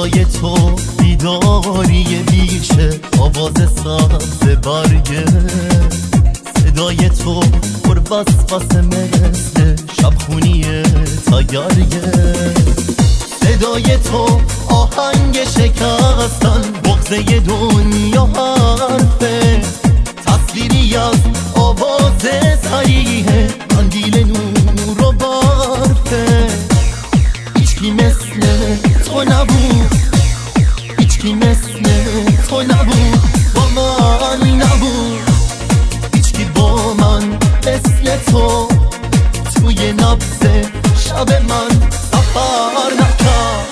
صدای تو بیداری بیشه، آواز ساز برگه، صدای تو پر وسوسه مثل شبخونی تگرگه، صدای تو آهنگ شکستن بغضه دنیا حرفه، تصویری از آواز صریحه قندیل نور و برفه. هیچکی مثل تو نبود، هیچکی مثل تو نبود، با من نبود، هیچکی با من مثل تو توی نبض شب من سفر نکرد.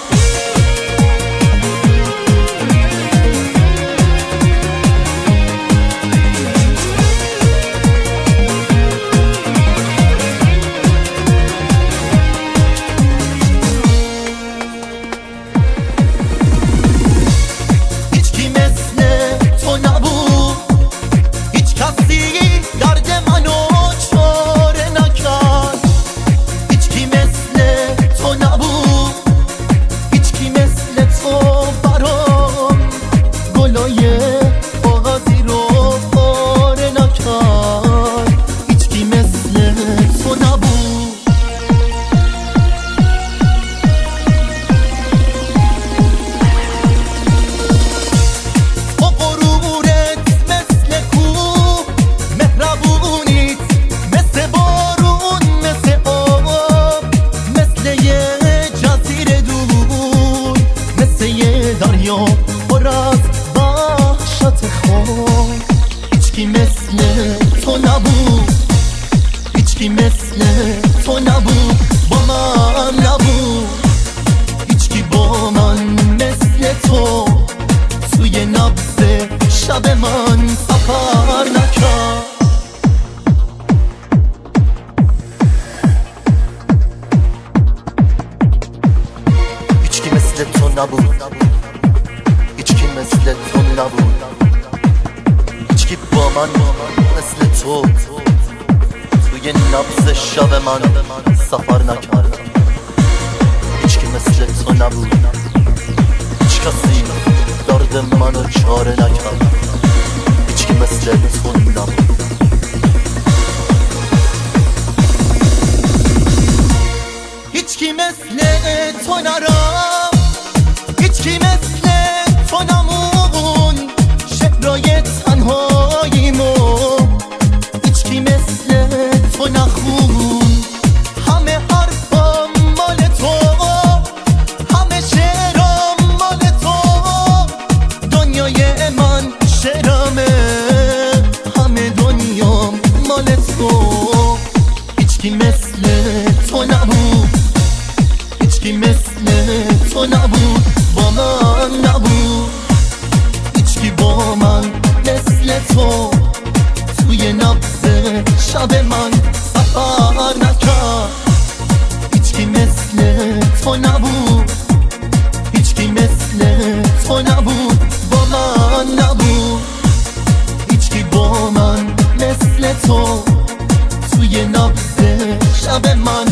پر از وحشت خود، هیچکی مثل تو نبود، هیچکی مثل تو نبود، با من نبود، هیچکی با من مثل تو توی نبض شب من سفر نکرد. هیچکی مثل تو نبود، هیچکی مثل تو نبود، هیچکی با من مثل تو توی نبض شب من سفر نکرد. هیچکی مثل تو نبود، هیچ کسی درد منو چاره نکرد. هیچکی مثل تو نبود. هیچکی مثل تو نرفت، هیچکی مثل تو نمون شعرهای تنهاییمو، هیچکی مثل تو نخون همه حرفم مال تو، همه شعرم مال تو، دنیای من شعرمه، همه دنیام مال تو. هیچکی مثل تو نبود، هیچکی مثل تو نبود، با من نبود، هیچکی با من مثل تو توی نبض شب من سفر نکرد. هیچکی مثل تو نبود، هیچکی مثل تو نبود، با من نبود، هیچکی با من مثل تو توی نبض شب من